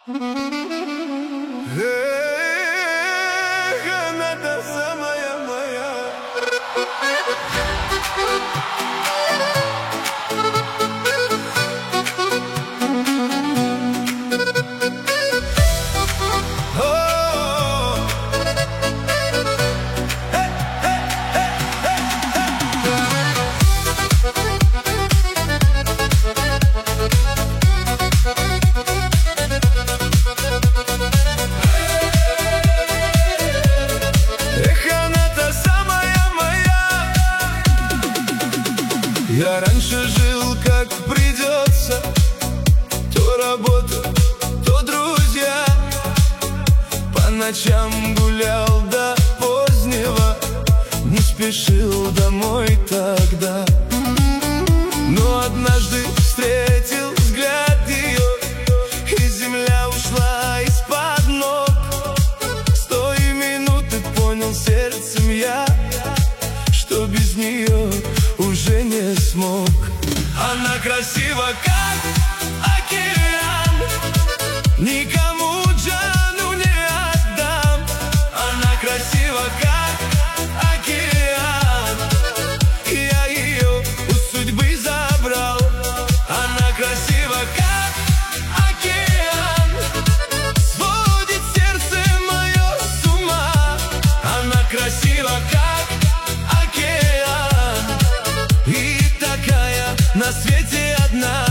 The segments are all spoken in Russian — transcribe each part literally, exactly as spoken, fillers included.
Эх, она-то самая моя. Я раньше жил как придется, то работа, то друзья. По ночам гулял до позднего, не спешил домой тогда. Но однажды встретил взгляд ее, и земля ушла из-под ног. С той минуты понял сердцем я, что без нее уже не смог. Она красива, как океан, никому Джану не отдам. Она красива, как океан, я ее у судьбы забрал. Она красива, как океан, сводит сердце мое с ума. Она красива, как океан, и такая на свете одна.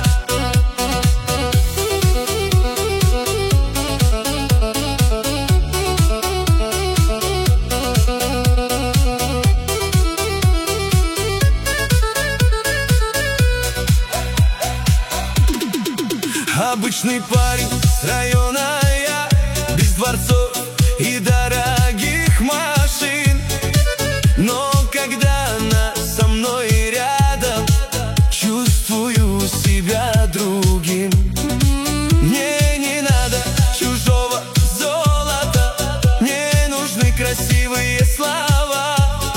Обычный парень с района я, без дворцов и дорогих машин. Но когда она со мной рядом, чувствую себя другим. Мне не надо чужого золота, мне нужны красивые слова.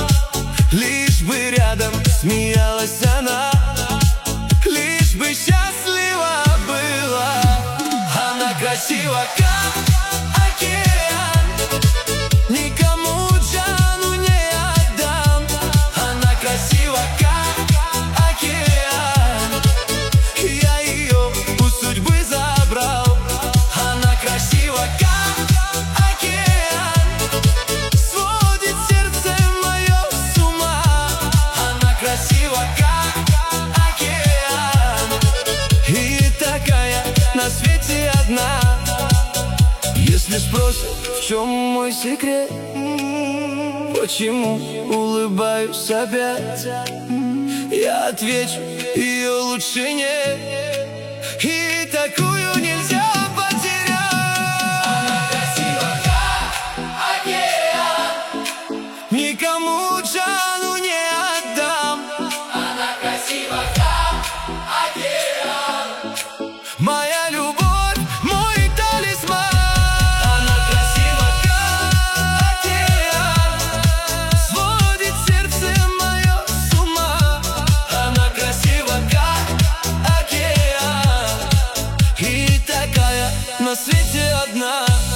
Лишь бы рядом смеялась она, лишь бы счастлива была. Она красива, как океан, никому Джану не отдам. Она красива, как океан, я ее у судьбы забрал. Она красива, как океан, сводит сердце мое с ума. Она красива, как океан, и такая на свете одна. Если спросят, в чем мой секрет, почему улыбаюсь опять, я отвечу, ее лучше нет, и такую нельзя потерять. Она красива, как океан, никому Джану не отдам. Она красива, как океан, моя любовь, мой талисман. Она красива, как океан, сводит сердце мое с ума. Она красива, как океан, и такая на свете одна.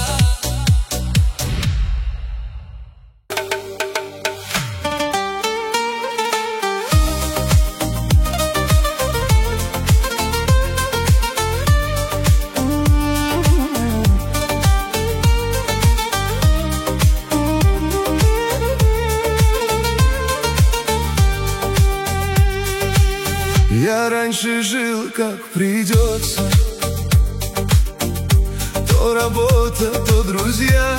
Я раньше жил как придется, то работа, то друзья.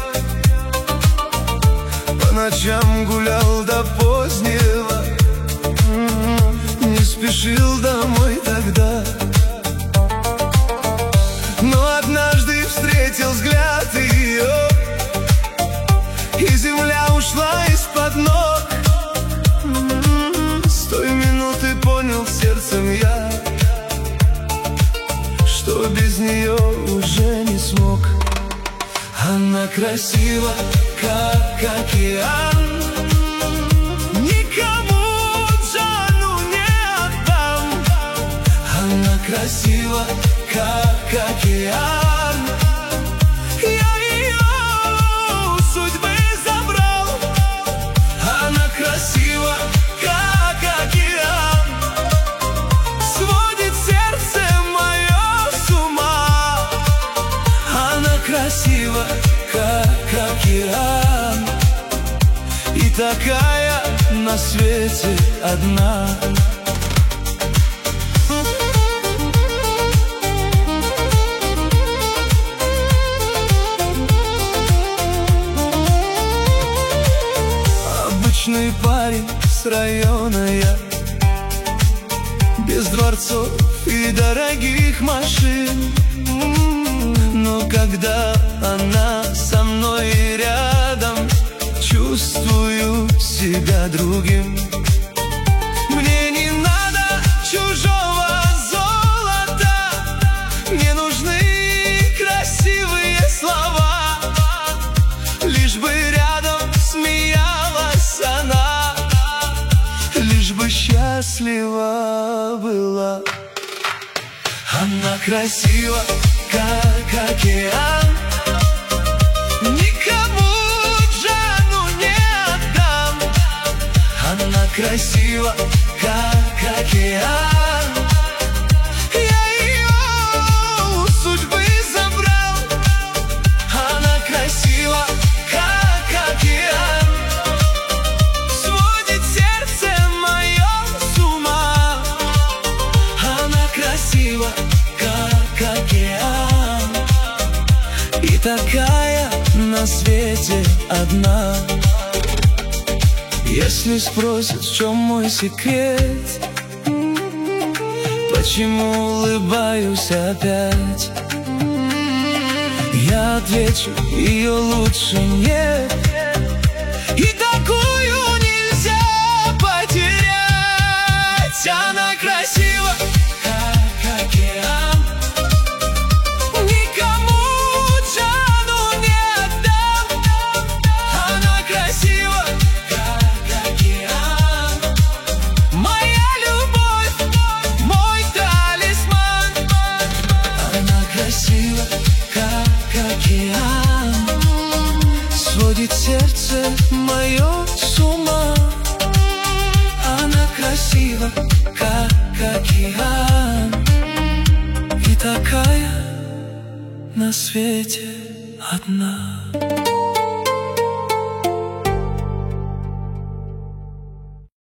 По ночам гулял до позднего, не спешил домой тогда. Но однажды встретил взгляд ее, и земля ушла из-под ног. С той минуты понял сердцем я, что без нее уже не смог. Она красива, как океан, никому Джану не отдам. Она красива, как океан. на свете одна. Обычный парень с района я, без дворцов и дорогих машин. Но когда она со мной рядом, чувствую себя другим. Мне не надо чужого золота, мне нужны красивые слова, лишь бы рядом смеялась она, лишь бы счастлива была. Она красива, как океан, никому Жанну не отдам. Она красива, как океан, я ее у судьбы забрал. Она красива, как океан, сводит сердце мое с ума. Она красива, как океан, и такая на свете одна. Если спросят, в чем мой секрет, почему улыбаюсь опять, я отвечу: ее лучше нет, и такую нельзя потерять. Она красива, как океан, никому Жанну не отдам. Она красива, как океан, моя любовь, мой талисман. Она красива, как океан, сводит сердце мое с ума. Она красива, как океан, и такая на свете одна.